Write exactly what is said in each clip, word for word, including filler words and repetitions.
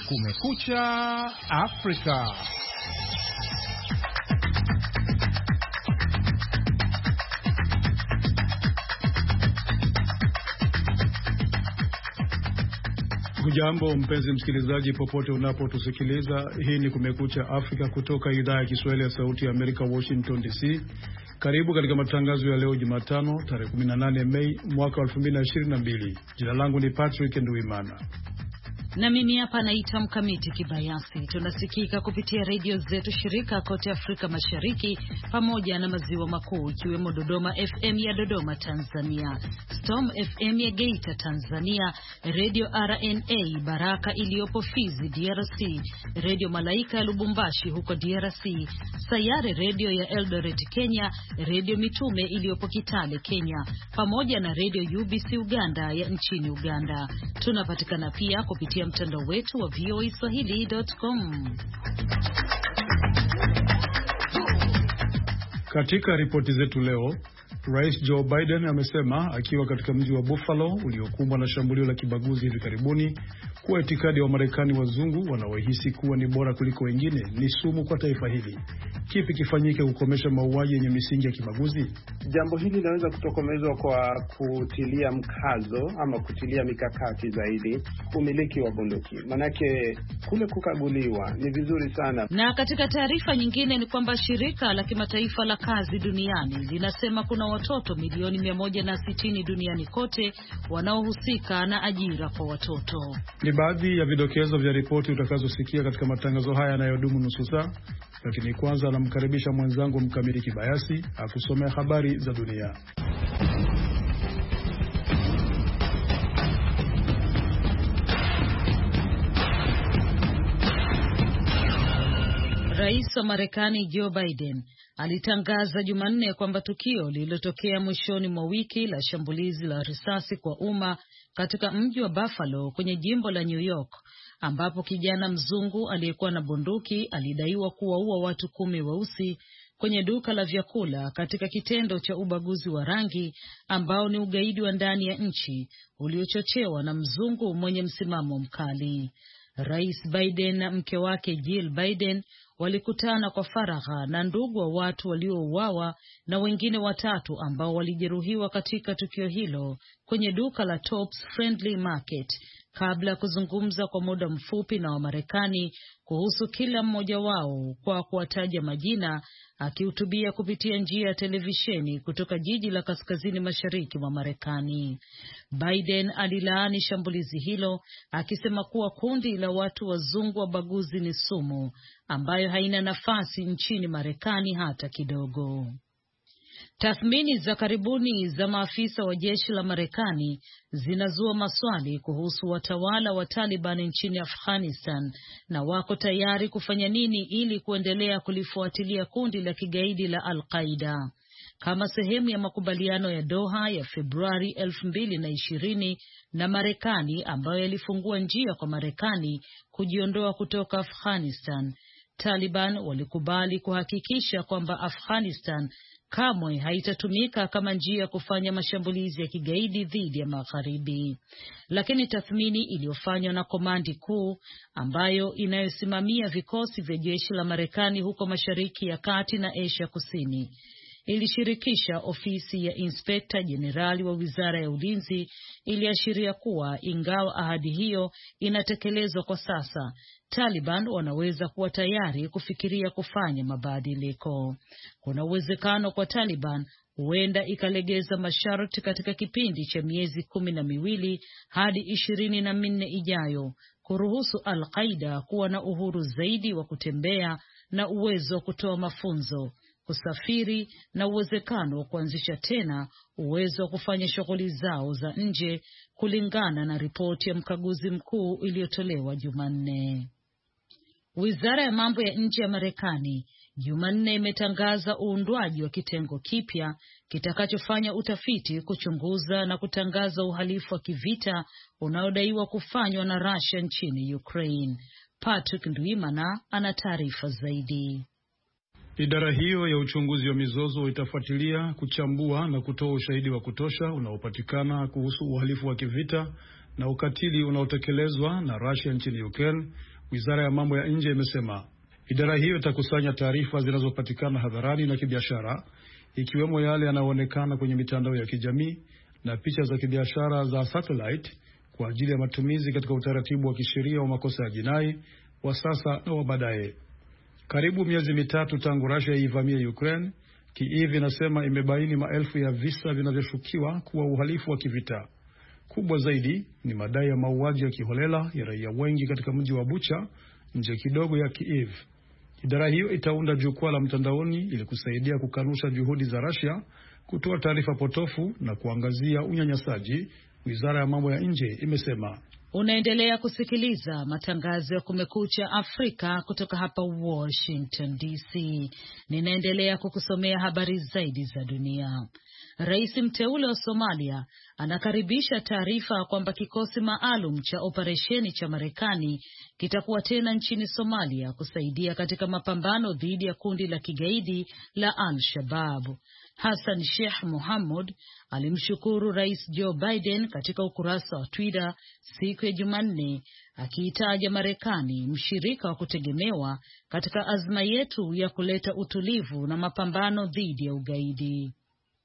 Kumekucha Afrika. Hujambo mpenzi msikilizaji popote unapotusikiliza. Hii ni Kumekucha Afrika kutoka idhaa ya Kiswahili ya Sauti ya Amerika, Washington D C. Karibu katika matangazo ya leo Jumatano tarehe kumi na nane Mei mwaka elfu mbili ishirini na mbili. Jina langu ni Patrick Nduimana. Na mimi hapa naitwa Mkamiti Kibayasi. Tunasikika kupitia redio zetu shirika kote Afrika Mashariki pamoja na maziwa makuu, ikiwemo Dodoma F M ya Dodoma Tanzania, Storm F M ya Geita Tanzania, Radio R N A Baraka iliyopo Fizi D R C, Radio Malaika ya Lubumbashi huko D R C, Sayare Radio ya Eldoret Kenya, Radio Mitume iliyopo Kitale Kenya, pamoja na Radio U B C Uganda ya nchini Uganda. Tunapatikana pia kupitia mtandao wetu wa v o a swahili dot com. Katika ripoti zetu leo, Rais Joe Biden amesema akiwa katika mji wa Buffalo uliokumbwa na shambulio la kibaguzi hivi karibuni kuwa itikadi wa Marekani wazungu wanaohisi kuwa ni bora kuliko wengine ni sumu kwa taifa hili. Kipi kifanyike kukomesha mauaji yenye misingi ya kibaguzi? Jambo hili linaweza kutokomezwa kwa kutilia mkazo ama kutilia mikakati zaidi umiliki wa bunduki. Manake kule kukaguliwa ni vizuri sana. Na katika taarifa nyingine ni kwamba shirika la kimataifa la kazi duniani linasema kuna watoto milioni mia moja na sitini duniani kote wanaohusika na ajira kwa watoto. Ni baadhi ya vidokezo vya ripoti utakazosikia katika matangazo haya yanayodumu nusu saa, lakini kwanza namkaribisha mwenzangu Mkamiti Kibayasi akusomea habari za dunia. Rais wa Marekani Joe Biden alitangaza Jumanne kwamba tukio lililotokea mwishoni mwa wiki la shambulizi la risasi kwa umma katika mji wa Buffalo kwenye jimbo la New York, ambapo kijana mzungu aliyekuwa na bunduki alidaiwa kuwaua watu kumi weusi kwenye duka la vyakula katika kitendo cha ubaguzi wa rangi ambao ni ugaidi wa ndani ya nchi uliochochewa na mzungu mwenye msimamo mkali. Rais Biden na mke wake Jill Biden walikutana kwa faragha na ndugu wa watu waliouawa na wengine watatu ambao walijeruhiwa katika tukio hilo kwenye duka la Tops Friendly Market kabla ya kuzungumza kwa muda mfupi na Wamarekani kuhusu kila mmoja wao kwa kuwataja majina, akihutubia kupitia njia ya televisheni kutoka jiji la kaskazini mashariki mwa Marekani. Biden alilaani shambulizi hilo akisema kuwa kundi la watu wazungu wa baguzi ni sumu ambayo haina nafasi nchini Marekani hata kidogo. Tathmini za karibuni za maafisa wa jeshi la Marekani zinazua maswali kuhusu watawala wa Taliban nchini Afghanistan na wako tayari kufanya nini ili kuendelea kulifuatilia kundi la kigaidi la Al-Qaeda. Kama sehemu ya makubaliano ya Doha ya Februari elfu mbili na ishirini na Marekani ambayo yalifungua njia kwa Marekani kujiondoa kutoka Afghanistan, Taliban walikubali kuhakikisha kwamba Afghanistan kamwe haitatumika kama njia ya kufanya mashambulizi ya kigaidi dhidi ya magharibi. Lakini tathmini iliyofanywa na komandi kuu ambayo inayosimamia vikosi vya jeshi la Marekani huko Mashariki ya Kati na Asia Kusini ilishirikisha ofisi ya Inspekta Jenerali wa Wizara ya Ulinzi, iliashiria kuwa ingawa ahadi hiyo inatekelezwa kwa sasa, Taliban wanaweza kuwa tayari kufikiria kufanya mabadiliko. Kuna uwezekano kwa Taliban huenda ikalegeza masharti katika kipindi cha miezi kumi na miwili hadi ishirini na minne ijayo, kuruhusu Al-Qaeda kuwa na uhuru zaidi wa kutembea na uwezo wa kutoa mafunzo, kusafiri na uwezekano wa kuanzisha tena uwezo wa kufanya shughuli zao za nje, kulingana na ripoti ya mkaguzi mkuu iliyotolewa Jumanne. Wizara ya mambo ya nje ya Marekani Jumanne imetangaza uundwaji wa kitengo kipya kitakachofanya utafiti, kuchunguza na kutangaza uhalifu wa kivita unaodaiwa kufanywa na Russia nchini Ukraine. Patrick Nduimana ana taarifa zaidi. Idara hiyo ya uchunguzi wa mizozo itafuatilia, kuchambua na kutoa ushahidi wa kutosha unaopatikana kuhusu uhalifu wa kivita na ukatili unaotekelezwa na Russia nchini Ukraine wizara ya mambo ya nje imesema. Idara hiyo itakusanya taarifa zinazopatikana hadharani na kibiashara, ikiwemo yale yanayoonekana kwenye mitandao ya kijamii na picha za kibiashara za satellite kwa ajili ya matumizi katika utaratibu wa kisheria wa makosa ya jinai wa sasa na wa baadaye. Karibu miezi mitatu tangu Russia ivamie Ukraine, Kiev inasema imebaini maelfu ya visa vinavyoshukiwa kuwa uhalifu wa kivita. Kubwa zaidi ni madai ya mauaji ya kiholela ya raia wengi katika mji wa Bucha, nje kidogo ya Kiev. Idara hiyo itaunda jukwaa la mtandaoni ili kusaidia kukanusha juhudi za Russia kutoa taarifa potofu na kuangazia unyanyasaji, wizara ya mambo ya nje imesema. Unaendelea kusikiliza matangazo ya Kumekucha Afrika kutoka hapa Washington D C. Ninaendelea kukusomea habari zaidi za dunia. Rais mteule wa Somalia anakaribisha taarifa kwamba kikosi maalum cha operesheni cha Marekani kitakuwa tena nchini Somalia kusaidia katika mapambano dhidi ya kundi la kigaidi la Al-Shabaab. Hassan Sheikh Mohamud alimshukuru Rais Joe Biden katika ukurasa wa Twitter siku ya Jumanne, akiitaja Marekani mshirika wa kutegemewa katika azma yetu ya kuleta utulivu na mapambano dhidi ya ugaidi.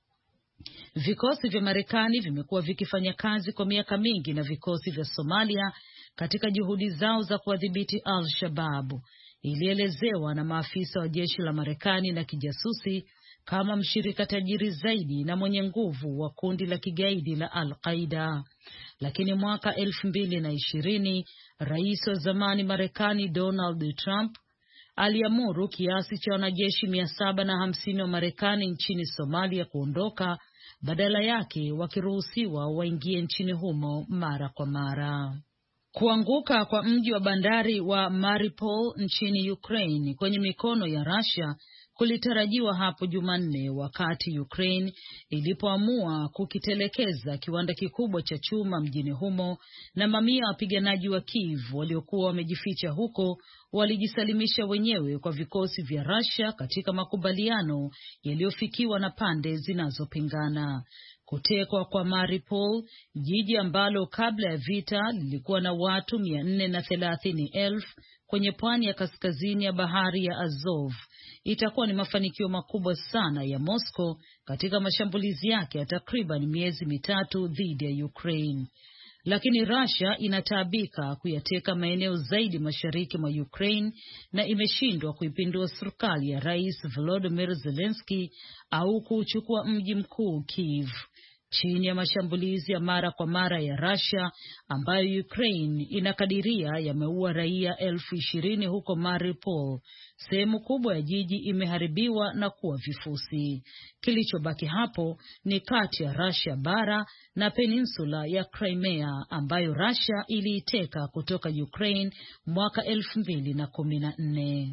Vikosi vya Marekani vimekuwa vikifanya kazi kwa miaka mingi na vikosi vya Somalia katika juhudi zao za kuwadhibiti Al-Shabaab, ilielezewa na maafisa wa jeshi la Marekani na kijasusi kama mshirika tajiri zaidi na mwenye nguvu wa kundi la kigaidi la Al-Qaeda. Lakini mwaka elfu mbili na ishirini, rais wa zamani Marekani Donald Trump aliamuru kiasi cha wanajeshi mia saba na hamsini wa Marekani nchini Somalia kuondoka, badala yake wakiruhusiwa waingie nchini humo mara kwa mara. Kuanguka kwa mji wa bandari wa Mariupol nchini Ukraine kwenye mikono ya Russia kulitarajiwa hapo Jumanne, wakati Ukraine ilipoamua kukitelekeza kiwanda kikubwa cha chuma mjini humo, na mamia wapiganaji wa Kiev waliokuwa wamejificha huko walijisalimisha wenyewe kwa vikosi vya Russia katika makubaliano yaliyofikiwa na pande zinazopingana. Kutekwa kwa Mariupol, jiji ambalo kabla ya vita lilikuwa na watu mia nne na thelathini elfu kwenye pwani ya kaskazini ya bahari ya Azov, itakuwa ni mafanikio makubwa sana ya Moscow katika mashambulizi yake ya takriban miezi mitatu dhidi ya Ukraine. Lakini Russia inataabika kuyateka maeneo zaidi mashariki mwa Ukraine na imeshindwa kuipindua serikali ya Rais Volodymyr Zelensky au kuchukua mji mkuu Kiev. Chini ya mashambulizi ya mara kwa mara ya Russia ambayo Ukraine inakadiria yameua raia elfu ishirini huko Mariupol, sehemu kubwa ya jiji imeharibiwa na kuwa vifusi. Kilichobaki hapo ni kati ya Russia bara na peninsula ya Crimea ambayo Russia iliiteka kutoka Ukraine mwaka elfu mbili na kumi na nne.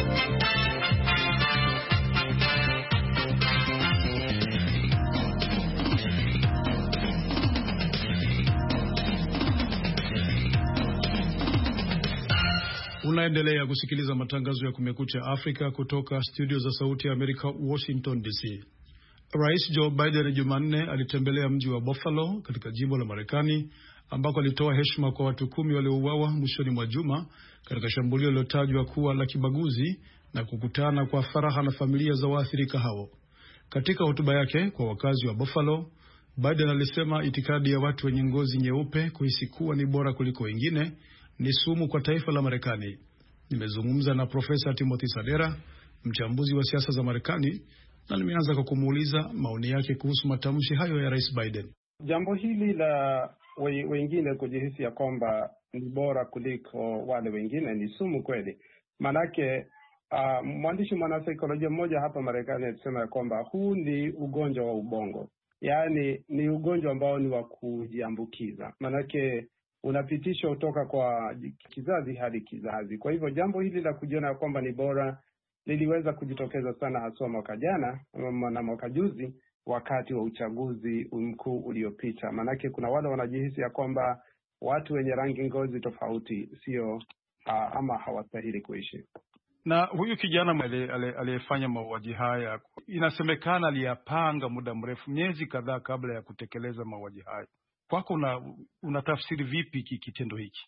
Unaendelea kusikiliza matangazo ya Kumekucha Afrika kutoka studio za Sauti ya Amerika, Washington D C. Rais Joe Biden Jumanne alitembelea mji wa Buffalo katika jimbo la Marekani, ambako alitoa heshima kwa watu kumi waliouawa mwishoni mwa juma katika shambulio lilotajwa kuwa la kibaguzi, na kukutana kwa faraha na familia za waathirika hao. Katika hotuba yake kwa wakazi wa Buffalo, Biden alisema itikadi ya watu wenye ngozi nyeupe kuhisi kuwa ni bora kuliko wengine ni sumu kwa taifa la Marekani. Nimezungumza na Profesa Timothy Sadera, mchambuzi wa siasa za Marekani, na nimeanza kwa kumuuliza maoni yake kuhusu matamshi hayo ya Rais Biden. Jambo hili la we, wengine kujihisi ya kwamba ni bora kuliko wale wengine ni sumu kweli. Manake uh, mwandishi mwanasaikolojia mmoja hapa Marekani alisema ya kwamba huu ni ugonjwa wa ubongo. Yaani ni ugonjwa ambao ni wa kujiambukiza. Manake unapitishwa kutoka kwa kizazi hadi kizazi. Kwa hivyo jambo hili la kujiona ya kwamba ni bora liliweza kujitokeza sana hasa mwaka jana na mwaka juzi wakati wa uchaguzi mkuu uliopita. Manake kuna wale wanajihisi ya kwamba watu wenye rangi ngozi tofauti sio uh, ama hawastahili kuishi. Na huyu kijana aliyefanya mauaji haya inasemekana aliyapanga muda mrefu, miezi kadhaa kabla ya kutekeleza mauaji haya. Kwako una, unatafsiri vipi kitendo hiki?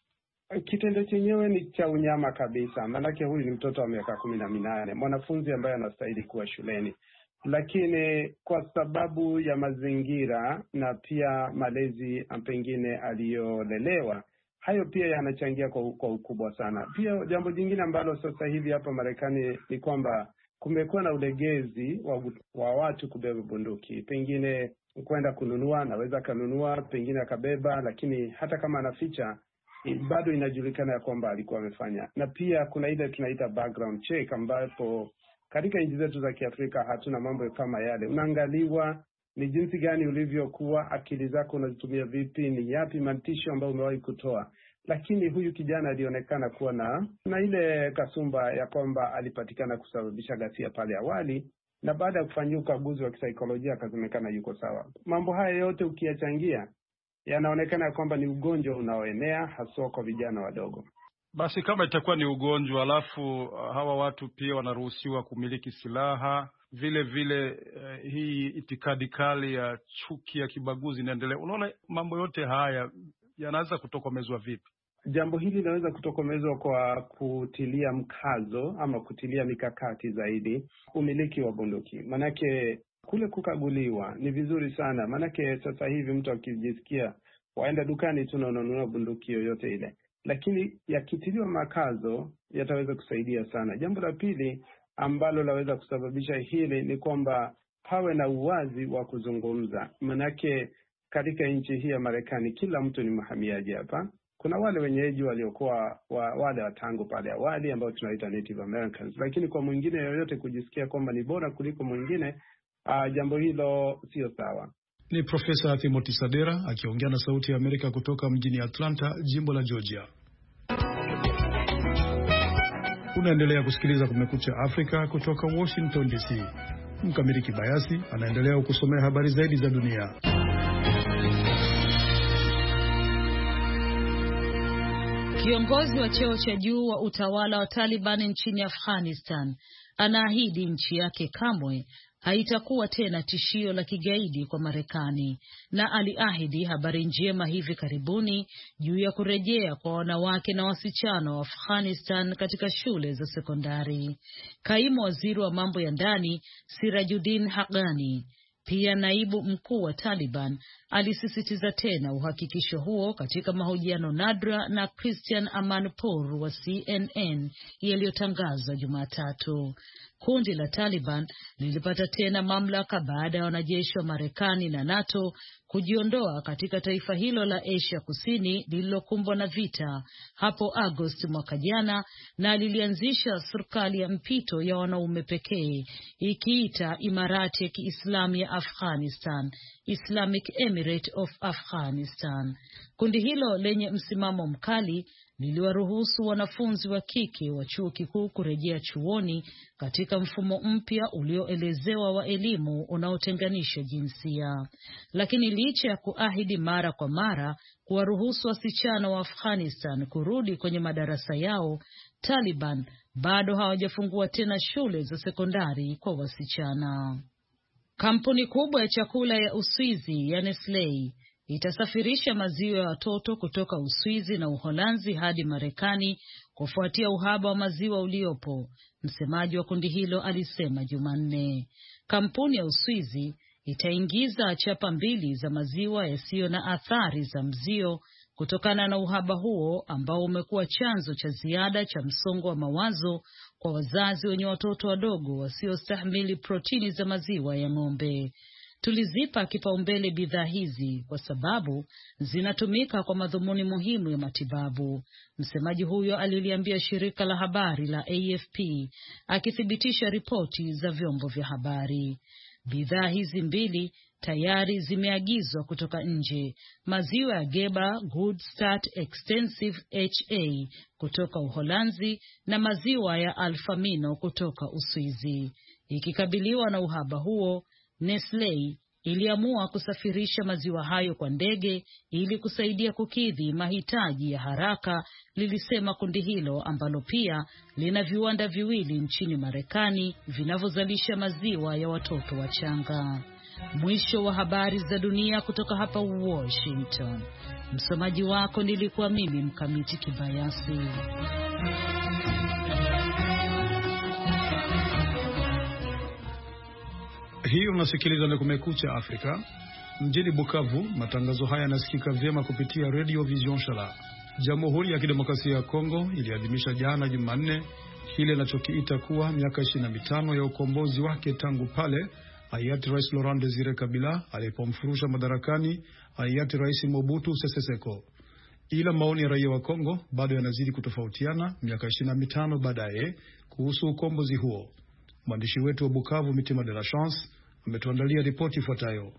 Kitendo chenyewe ni cha unyama kabisa, maanake huyu ni mtoto wa miaka kumi na minane, mwanafunzi ambaye anastahili kuwa shuleni, lakini kwa sababu ya mazingira na pia malezi pengine aliyolelewa, hayo pia yanachangia kwa, kwa ukubwa sana. Pia jambo jingine ambalo sasa hivi hapa Marekani ni kwamba kumekuwa na ulegezi wa, wa watu kubeba bunduki. Pengine kwenda kununua, naweza kanunua, pengine akabeba, lakini hata kama anaficha bado inajulikana ya kwamba alikuwa amefanya. Na pia kuna ile tunaita background check, ambapo katika nchi zetu za Kiafrika hatuna mambo kama yale. Unaangaliwa ni jinsi gani ulivyokuwa, akili zako unazitumia vipi, ni yapi mantisho ambayo umewahi kutoa. Lakini huyu kijana alionekana kuwa na na ile kasumba ya kwamba alipatikana kusababisha ghasia pale awali, na baada ya kufanyia ukaguzi wa kisaikolojia akasemekana yuko sawa. Mambo haya yote ukiyachangia, yanaonekana kwamba ni ugonjwa unaoenea haswa kwa vijana wadogo. Basi kama itakuwa ni ugonjwa, alafu uh, hawa watu pia wanaruhusiwa kumiliki silaha, vile vile uh, hii itikadi kali ya chuki ya kibaguzi inaendelea, unaona mambo yote haya yanaweza kutokomezwa vipi? Jambo hili linaweza kutokomezwa kwa kutilia mkazo ama kutilia mikakati zaidi umiliki wa bunduki. Manake kule kukaguliwa ni vizuri sana, manake sasa hivi mtu akijisikia waenda dukani tu na unanunua bunduki yoyote ile, lakini yakitiliwa makazo yataweza kusaidia sana. Jambo la pili ambalo laweza kusababisha hili ni kwamba pawe na uwazi wa kuzungumza. Manake katika nchi hii ya Marekani kila mtu ni mhamiaji hapa. Kuna wale wenyeji waliokuwa wa, wale watangu pale awali ambao tunaita Native Americans, lakini kwa mwingine yoyote kujisikia kwamba ni bora kuliko mwingine, uh, jambo hilo sio sawa. Ni Profesa Timothy Sadera akiongea na Sauti ya Amerika kutoka mjini Atlanta, jimbo la Georgia. Unaendelea kusikiliza Kumekucha Afrika kutoka Washington D C. Mkamili Kibayasi anaendelea kukusomea habari zaidi za dunia. Kiongozi wa cheo cha juu wa utawala wa Taliban nchini Afghanistan anaahidi nchi yake kamwe haitakuwa tena tishio la kigaidi kwa Marekani, na aliahidi habari njema hivi karibuni juu ya kurejea kwa wanawake na wasichana wa Afghanistan katika shule za sekondari. Kaimu waziri wa mambo ya ndani Sirajuddin Haqqani, pia naibu mkuu wa Taliban, alisisitiza tena uhakikisho huo katika mahojiano nadra na Christian Amanpour wa C N N yaliyotangazwa Jumatatu. Kundi la Taliban lilipata tena mamlaka baada ya wanajeshi wa Marekani na NATO kujiondoa katika taifa hilo la Asia Kusini lililokumbwa na vita hapo Agosti mwaka jana, na lilianzisha serikali ya mpito ya wanaume pekee ikiita Imarati ya Kiislamu ya Afghanistan, Islamic Emirate of Afghanistan. Kundi hilo lenye msimamo mkali liliwaruhusu wanafunzi wa kike wa chuo kikuu kurejea chuoni katika mfumo mpya ulioelezewa wa elimu unaotenganisha jinsia. Lakini licha ya kuahidi mara kwa mara kuwaruhusu wasichana wa Afghanistan kurudi kwenye madarasa yao, Taliban bado hawajafungua tena shule za sekondari kwa wasichana. Kampuni kubwa ya chakula ya Uswizi ya Nestle itasafirisha maziwa ya watoto kutoka Uswizi na Uholanzi hadi Marekani kufuatia uhaba wa maziwa uliopo, msemaji wa kundi hilo alisema Jumanne. Kampuni ya Uswizi itaingiza chapa mbili za maziwa yasiyo na athari za mzio kutokana na uhaba huo ambao umekuwa chanzo cha ziada cha msongo wa mawazo kwa wazazi wenye watoto wadogo wasiostahimili protini za maziwa ya ng'ombe. Tulizipa kipaumbele bidhaa hizi kwa sababu zinatumika kwa madhumuni muhimu ya matibabu, msemaji huyo aliliambia shirika la habari la A F P akithibitisha ripoti za vyombo vya habari. Bidhaa hizi mbili tayari zimeagizwa kutoka nje: maziwa ya Geba Good Start Extensive H A kutoka Uholanzi na maziwa ya Alfamino kutoka Uswizi. Ikikabiliwa na uhaba huo, Nestle iliamua kusafirisha maziwa hayo kwa ndege ili kusaidia kukidhi mahitaji ya haraka, lilisema kundi hilo ambalo pia lina viwanda viwili nchini Marekani vinavyozalisha maziwa ya watoto wachanga. Mwisho wa habari za dunia kutoka hapa Washington. Msomaji wako nilikuwa mimi Mkamiti Kibayasi. Hii unasikiliza na Kumekucha Afrika. Mjini Bukavu, matangazo haya yanasikika vyema kupitia Radio Vision Shala. Jamhuri ya Kidemokrasia ya Kongo iliadhimisha jana Jumanne kile inachokiita kuwa miaka ishirini na mitano ya ukombozi wake tangu pale hayati Rais Laurent Desire Kabila alipomfurusha madarakani hayati Rais Mobutu Sese Seko. Ila maoni ya raia wa Kongo bado yanazidi kutofautiana miaka ishirini na mitano baadaye kuhusu ukombozi huo. Mwandishi wetu wa Bukavu Mitima de la Chance ametuandalia ripoti ifuatayo.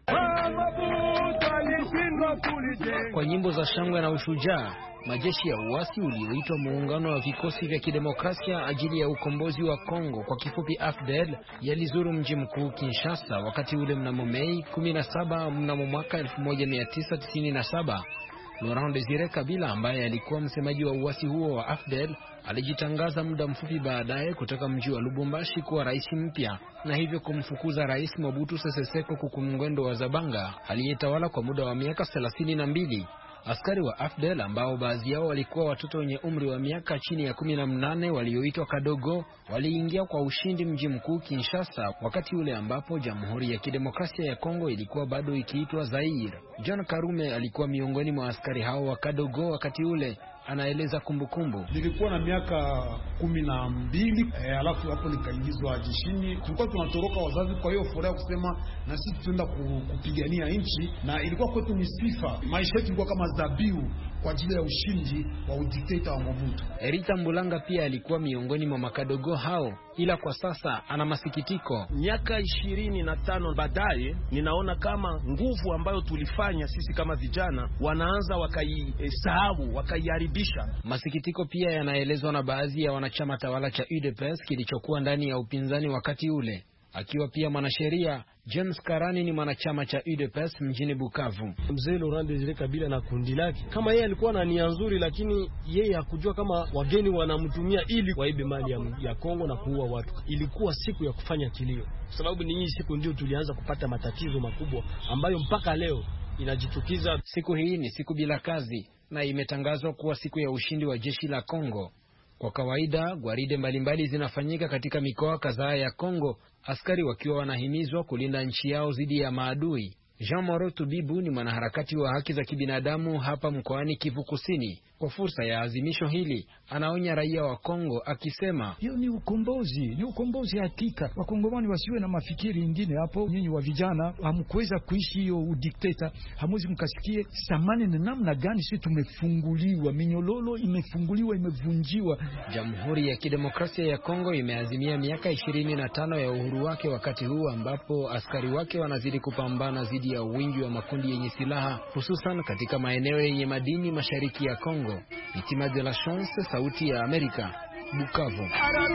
Kwa nyimbo za shangwe na ushujaa, majeshi ya uasi ulioitwa Muungano wa Vikosi vya Kidemokrasia ajili ya ukombozi wa Kongo, kwa kifupi A F D L, yalizuru mji mkuu Kinshasa wakati ule mnamo Mei kumi na saba mnamo mwaka elfu moja mia tisa tisini na saba. Laurent Desire Kabila, ambaye alikuwa msemaji wa uasi huo wa A F D L, alijitangaza muda mfupi baadaye kutoka mji wa Lubumbashi kuwa rais mpya, na hivyo kumfukuza Rais Mobutu Sese Seko Kukumngwendo wa Zabanga aliyetawala kwa muda wa miaka thelathini na mbili. Askari wa A F D L, ambao baadhi yao walikuwa watoto wenye umri wa miaka chini ya kumi na nane walioitwa Kadogo, waliingia kwa ushindi mji mkuu Kinshasa wakati ule ambapo Jamhuri ya Kidemokrasia ya Kongo ilikuwa bado ikiitwa Zaire. John Karume alikuwa miongoni mwa askari hao wa Kadogo wakati ule. Anaeleza kumbukumbu. Nilikuwa na miaka kumi na mbili, e, alafu hapo nikaingizwa jeshini. Tulikuwa tunatoroka wazazi, kwa hiyo furaha kusema na sisi tuenda kupigania nchi, na ilikuwa kwetu ni sifa. Maisha yetu ilikuwa kama dhabihu kwa ajili ya ushindi wa udikteta wa Mobutu. Erita Mbulanga pia alikuwa miongoni mwa Makadogo hao, ila kwa sasa ana masikitiko. Miaka ishirini na tano baadaye, ninaona kama nguvu ambayo tulifanya sisi kama vijana wanaanza wakaisahau, wakaiharibisha. Masikitiko pia yanaelezwa na baadhi ya wanachama tawala cha U D P S kilichokuwa ndani ya upinzani wakati ule. Akiwa pia mwanasheria, James Karani ni mwanachama cha U D P S mjini Bukavu. Mzee Laurent Desire Kabila na kundi lake, kama yeye alikuwa na nia nzuri, lakini yeye hakujua kama wageni wanamtumia ili waibe mali ya, ya Kongo na kuua watu. Ilikuwa siku ya kufanya kilio, sababu ni hii siku ndio tulianza kupata matatizo makubwa ambayo mpaka leo inajitukiza. Siku hii ni siku bila kazi na imetangazwa kuwa siku ya ushindi wa jeshi la Kongo. Kwa kawaida, gwaride mbalimbali zinafanyika katika mikoa kadhaa ya Kongo, askari wakiwa wanahimizwa kulinda nchi yao dhidi ya maadui. Jean Moro Tubibu ni mwanaharakati wa haki za kibinadamu hapa mkoani Kivu Kusini. Kwa fursa ya azimisho hili, anaonya raia wa Kongo akisema, hiyo ni ukombozi, ni ukombozi hakika. Wakongomani wasiwe na mafikiri ingine hapo. Nyinyi wa vijana hamkuweza kuishi hiyo udikteta, hamuzi mkasikie samani na namna gani sisi tumefunguliwa, minyololo imefunguliwa, imevunjiwa. Jamhuri ya Kidemokrasia ya Kongo imeazimia miaka ishirini na tano ya uhuru wake, wakati huu ambapo askari wake wanazidi kupambana dhidi ya wingi wa makundi yenye silaha, hususan katika maeneo yenye madini mashariki ya Kongo. Mitima de la Chance, Sauti ya Amerika, Bukavu.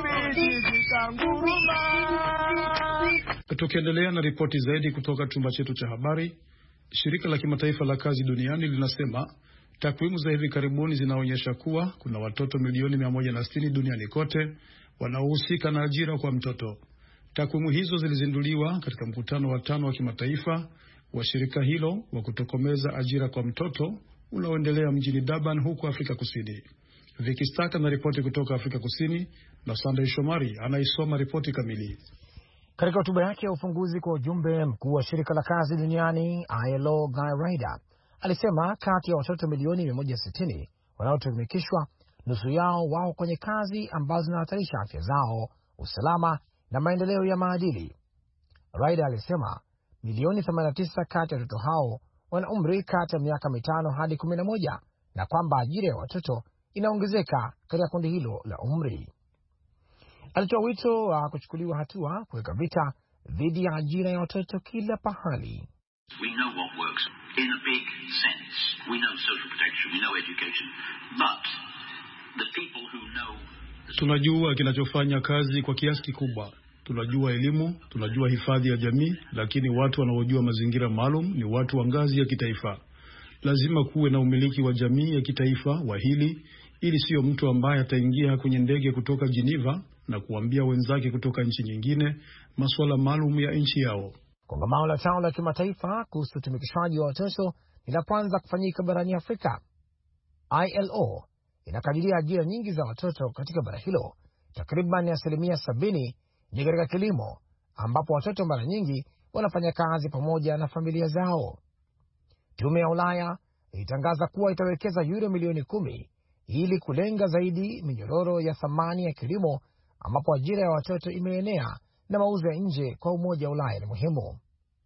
Tukiendelea na ripoti zaidi kutoka chumba chetu cha habari, shirika la kimataifa la kazi duniani linasema takwimu za hivi karibuni zinaonyesha kuwa kuna watoto milioni mia moja na sitini duniani kote wanaohusika na ajira kwa mtoto. Takwimu hizo zilizinduliwa katika mkutano wa tano wa kimataifa wa shirika hilo wa kutokomeza ajira kwa mtoto unaoendelea mjini Durban huko Afrika Kusini. Vicky Staka na ripoti kutoka Afrika Kusini, na Sunday Shomari anaisoma ripoti kamili. Katika hotuba yake ya ufunguzi kwa ujumbe, mkuu wa shirika la kazi duniani I L O Guy Ryder alisema kati ya watoto milioni mia moja sitini wanaotumikishwa, nusu yao wao kwenye kazi ambazo zinahatarisha afya zao, usalama na maendeleo ya maadili. Ryder alisema milioni themanini na tisa kati ya watoto hao wana umri kati ya miaka mitano hadi kumi na moja, na kwamba ajira ya watoto inaongezeka katika kundi hilo la umri. Alitoa wito wa kuchukuliwa hatua kuweka vita dhidi ya ajira ya watoto kila pahali. We know what works in a big sense. We know social protection, we know education, but the people who know... Tunajua kinachofanya kazi kwa kiasi kikubwa. Tunajua elimu, tunajua hifadhi ya jamii, lakini watu wanaojua mazingira maalum ni watu wa ngazi ya kitaifa. Lazima kuwe na umiliki wa jamii ya kitaifa wa hili, ili sio mtu ambaye ataingia kwenye ndege kutoka Geneva na kuambia wenzake kutoka nchi nyingine masuala maalum ya nchi yao. Kongamano la tano la kimataifa kuhusu utumikishwaji wa watoto ni la kwanza kufanyika barani Afrika. I L O inakadiria ajira nyingi za watoto katika bara hilo, takriban asilimia sabini ni katika kilimo, ambapo watoto mara nyingi wanafanya kazi pamoja na familia zao. Tume ya Ulaya ilitangaza kuwa itawekeza euro milioni kumi ili kulenga zaidi minyororo ya thamani ya kilimo, ambapo ajira ya watoto imeenea na mauzo ya nje kwa Umoja wa Ulaya ni muhimu.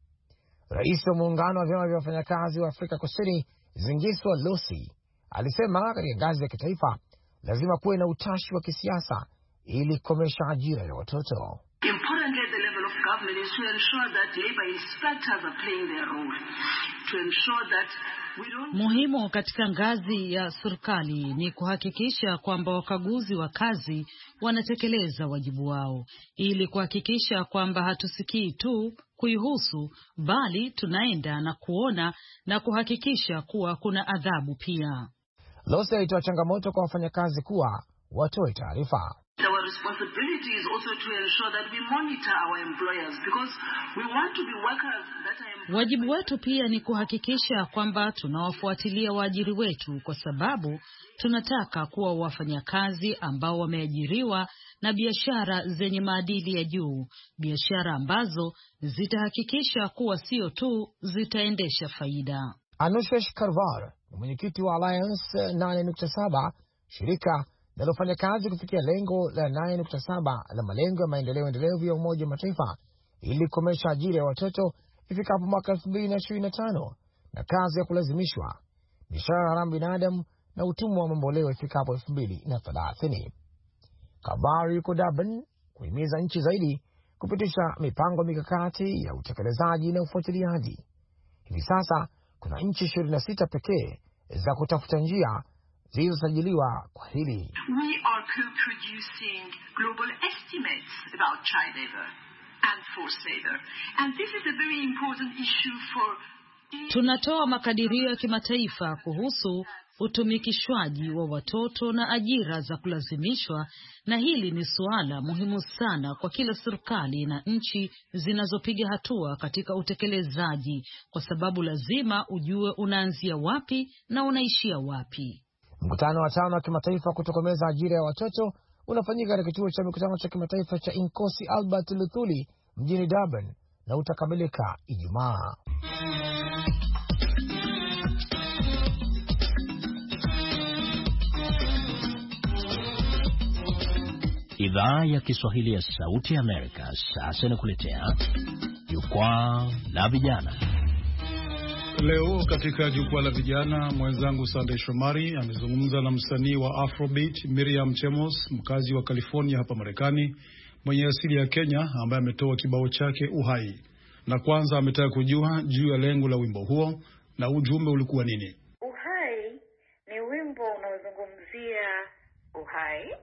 Rais wa muungano wa vyama vya wafanyakazi wa Afrika Kusini, Zingiswa Losi, alisema katika ngazi ya kitaifa lazima kuwe na utashi wa kisiasa ili kukomesha ajira ya watoto. Importantly, at the level of government is to ensure that labor inspectors are playing their role. To ensure that we don't... Muhimu katika ngazi ya serikali ni kuhakikisha kwamba wakaguzi wa kazi wanatekeleza wajibu wao, ili kuhakikisha kwamba hatusikii tu kuihusu, bali tunaenda na kuona na kuhakikisha kuwa kuna adhabu pia. Lose alitoa changamoto kwa wafanyakazi kuwa watoe taarifa. Our responsibility is also to ensure that we monitor our employers because we want to be workers that are... Wajibu wetu pia ni kuhakikisha kwamba tunawafuatilia waajiri wetu, kwa sababu tunataka kuwa wafanyakazi ambao wameajiriwa na biashara zenye maadili ya juu, biashara ambazo zitahakikisha kuwa sio tu zitaendesha faida. Anushesh Karvar, mwenyekiti wa Alliance nane nukta saba, shirika linalofanya kazi kufikia lengo la nane nukta saba la malengo ya maendeleo endelevu ya Umoja wa Mataifa ili kukomesha ajira ya watoto ifikapo mwaka elfu mbili na ishirini na tano na kazi ya kulazimishwa, biashara haramu binadamu na utumwa wa mamboleo ifikapo elfu mbili na thelathini. Kabari yuko Durban kuhimiza nchi zaidi kupitisha mipango mikakati ya utekelezaji na ufuatiliaji. Hivi sasa kuna nchi ishirini na sita pekee za kutafuta njia zilizosajiliwa kwa hili. We are co-producing global estimates about child labor and forced labor. And this is a very important issue for... Tunatoa makadirio ya kimataifa kuhusu utumikishwaji wa watoto na ajira za kulazimishwa, na hili ni suala muhimu sana kwa kila serikali na nchi zinazopiga hatua katika utekelezaji, kwa sababu lazima ujue unaanzia wapi na unaishia wapi. Mkutano wa tano wa kimataifa kutokomeza ajira ya watoto unafanyika katika kituo cha mikutano cha kimataifa cha Inkosi Albert Luthuli mjini Durban na utakamilika Ijumaa. Idhaa ya Kiswahili ya Sauti ya Amerika sasa inakuletea Jukwaa la Vijana. Leo katika Jukwaa la Vijana, mwenzangu Sunday Shomari amezungumza na msanii wa Afrobeat Miriam Chemos, mkazi wa California hapa Marekani, mwenye asili ya Kenya, ambaye ametoa kibao chake Uhai. Na kwanza ametaka kujua juu ya lengo la wimbo huo na ujumbe ulikuwa nini. Uhai ni wimbo unaozungumzia uhai,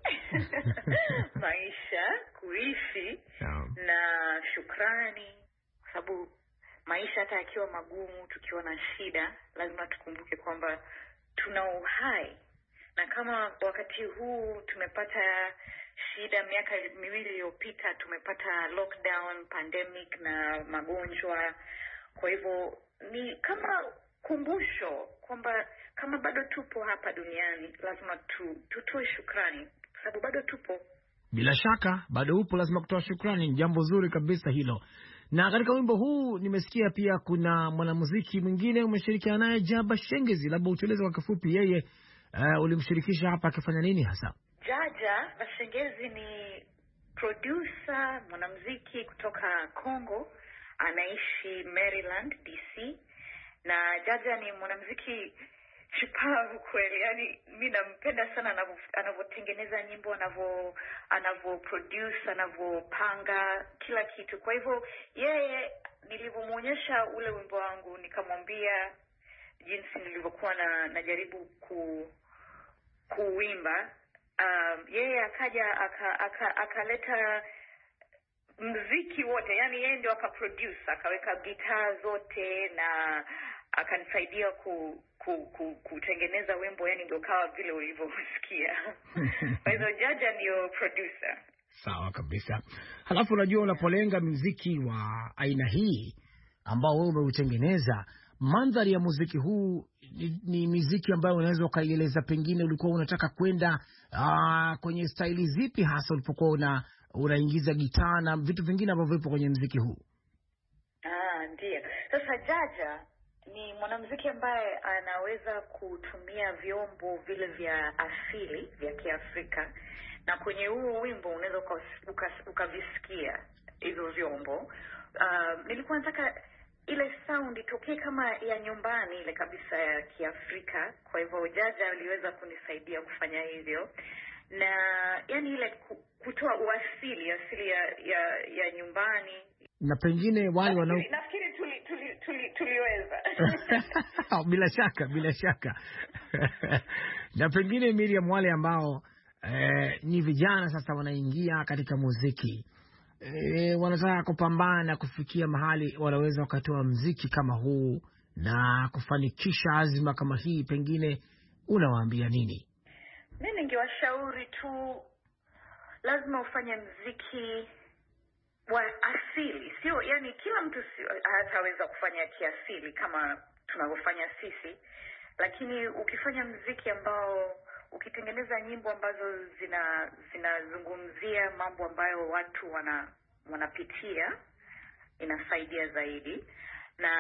maisha, kuishi na shukrani, kwa sababu maisha hata yakiwa magumu, tukiwa na shida, lazima tukumbuke kwamba tuna uhai. Na kama wakati huu tumepata shida, miaka miwili iliyopita tumepata lockdown, pandemic na magonjwa. Kwa hivyo ni kama kumbusho kwamba kama bado tupo hapa duniani, lazima tu, tutoe shukrani, kwa sababu bado tupo. Bila shaka bado upo, lazima kutoa shukrani. Jambo zuri kabisa hilo. Na katika wimbo huu nimesikia pia kuna mwanamuziki mwingine umeshirikiana naye, Jaba Shengezi. Labda utueleze kwa kifupi yeye uh, ulimshirikisha hapa akifanya nini hasa? Jaja Bashengezi ni producer, mwanamuziki kutoka Congo, anaishi Maryland, D C. Na Jaja ni mwanamuziki shupavu kweli. Yaani mimi nampenda sana anavyotengeneza nyimbo, anavyo anavyo produce, anavyopanga kila kitu. Kwa hivyo yeye, nilivyomuonyesha ule wimbo wangu, nikamwambia jinsi nilivyokuwa na najaribu ku kuimba, um, yeye akaja akaleta aka, aka muziki wote. Yaani yeye ndio akaproduce, akaweka gitaa zote na akanisaidia ku, ku, ku, kutengeneza wimbo, yani ndio kawa vile ulivyosikia. Kwa hivyo Jaja ndio producer. Sawa kabisa. Halafu unajua unapolenga muziki wa aina hii ambao wewe umeutengeneza, mandhari ya muziki huu ni, ni muziki ambayo unaweza ukaieleza, pengine ulikuwa unataka kwenda aa, kwenye staili zipi hasa ulipokuwa una unaingiza gitaa na vitu vingine ambavyo vipo kwenye muziki huu? Ah, ndio. Sasa Jaja ni mwanamuziki ambaye anaweza kutumia vyombo vile vya asili vya Kiafrika, na kwenye huo wimbo unaweza ukavisikia uka, hizo vyombo. Uh, nilikuwa nataka ile sound itokee kama ya nyumbani ile kabisa ya Kiafrika. Kwa hivyo Jaja aliweza kunisaidia kufanya hivyo, na yani ile kutoa uasili asili ya ya, ya nyumbani. Na pengine wale wanao nafikiri tuli, tuli, tuli, tuliweza bila shaka bila shaka na pengine Miriam, wale ambao eh, ni vijana sasa wanaingia katika muziki, eh, wanataka kupambana kufikia mahali wanaweza wakatoa muziki kama huu na kufanikisha azima kama hii, pengine unawaambia nini? Mimi ningewashauri tu lazima ufanye muziki wa asili, sio yani kila mtu hataweza kufanya kiasili kama tunavyofanya sisi, lakini ukifanya muziki ambao ukitengeneza nyimbo ambazo zina zinazungumzia mambo ambayo watu wana wanapitia, inasaidia zaidi. Na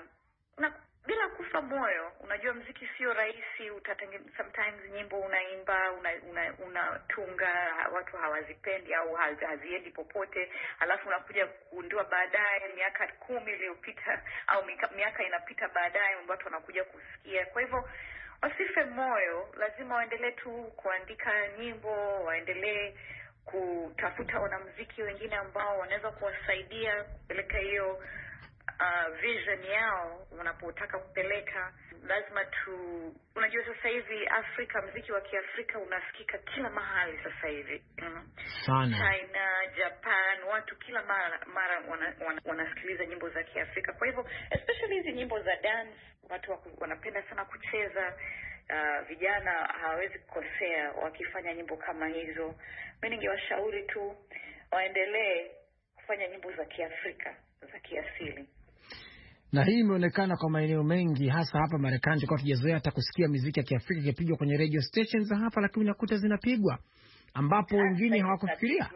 na bila kufa moyo, unajua muziki sio rahisi. Utatengeneza sometimes nyimbo unaimba unatunga una, una watu hawazipendi au haziendi popote, alafu unakuja kugundua baadaye miaka kumi iliyopita au miaka inapita baadaye watu wanakuja kusikia. Kwa hivyo wasife moyo, lazima waendelee tu kuandika nyimbo, waendelee kutafuta wanamuziki wengine ambao wanaweza kuwasaidia kupeleka hiyo Uh, vision yao wanapotaka kupeleka. Lazima tu, unajua sasa hivi Afrika, muziki wa Kiafrika unasikika kila mahali sasa hivi. Mm. Sana. China, Japan, watu kila mara, mara wanasikiliza wana, wana nyimbo za Kiafrika. Kwa hivyo especially hizi nyimbo za dance, watu wanapenda sana kucheza. Uh, vijana hawawezi kukosea wakifanya nyimbo kama hizo. Mimi ningewashauri tu waendelee kufanya nyimbo za Kiafrika, za kiasili. Na hii imeonekana kwa maeneo mengi, hasa hapa Marekani. Tulikuwa tujazoea hata kusikia muziki ya Kiafrika ikipigwa kwenye radio stations za hapa, lakini unakuta zinapigwa ambapo wengine hawakufikiria.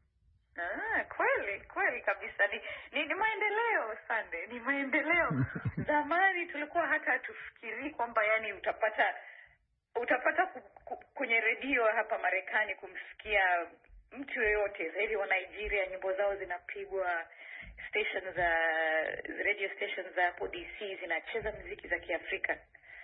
Ah, kweli kweli kabisa. Ni ni, ni maendeleo Sunday, ni maendeleo. Zamani tulikuwa hata tufikiri kwamba yani utapata utapata ku, ku, kwenye radio hapa Marekani kumsikia mtu yeyote zaidi wa Nigeria, nyimbo zao zinapigwa, stations za radio stations za hapo D C zinacheza muziki za Kiafrika.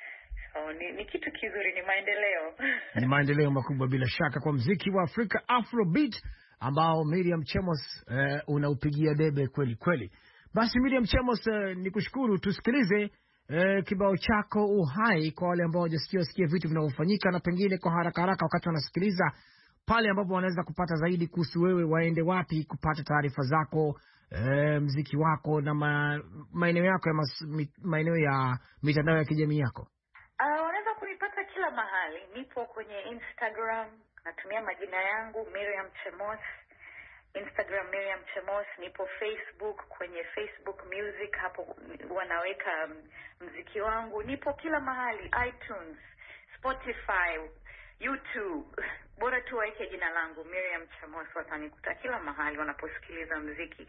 So ni, ni kitu kizuri, ni maendeleo. Ni maendeleo makubwa bila shaka kwa muziki wa Afrika, Afrobeat, ambao Miriam Chemos eh, unaupigia debe kweli kweli. Basi Miriam Chemos, eh, nikushukuru. Tusikilize eh, kibao chako Uhai kwa wale ambao hawajasikia sikia vitu vinavyofanyika, na pengine kwa haraka haraka wakati wanasikiliza pale ambapo wanaweza kupata zaidi kuhusu wewe, waende wapi kupata taarifa zako, e, mziki wako na ma, maeneo yako ya maeneo ya mitandao ya kijamii yako? Uh, wanaweza kunipata kila mahali. Nipo kwenye Instagram, natumia majina yangu Miriam Chemos, Instagram Miriam Chemos. Nipo Facebook, kwenye Facebook Music, hapo wanaweka mziki wangu. Nipo kila mahali, iTunes, Spotify, YouTube. Bora tu waeke jina langu Miriam Chemos, watanikuta kila mahali wanaposikiliza muziki.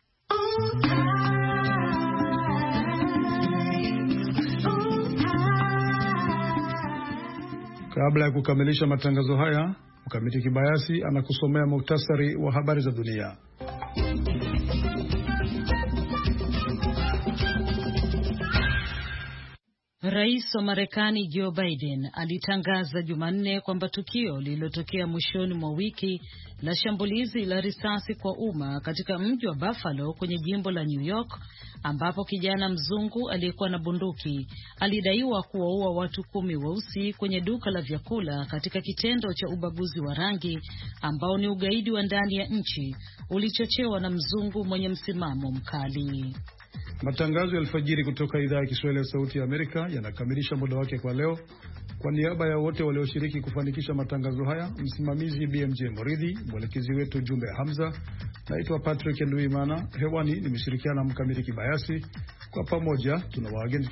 Kabla ya kukamilisha matangazo haya, Mkamiti Kibayasi anakusomea muktasari wa habari za dunia. Rais wa Marekani Joe Biden alitangaza Jumanne kwamba tukio lililotokea mwishoni mwa wiki la shambulizi la risasi kwa umma katika mji wa Buffalo kwenye jimbo la New York, ambapo kijana mzungu aliyekuwa na bunduki alidaiwa kuwaua watu kumi weusi kwenye duka la vyakula katika kitendo cha ubaguzi wa rangi ambao ni ugaidi wa ndani ya nchi, ulichochewa na mzungu mwenye msimamo mkali. Matangazo ya alfajiri kutoka idhaa ya Kiswahili ya Sauti ya Amerika yanakamilisha muda wake kwa leo. Kwa niaba ya wote walioshiriki kufanikisha matangazo haya, msimamizi B M J Moridhi, mwelekezi wetu Jumbe Hamza, naitwa Patrick Nduimana. Hewani nimeshirikiana na Mkamili Kibayasi. Kwa pamoja tunawaageni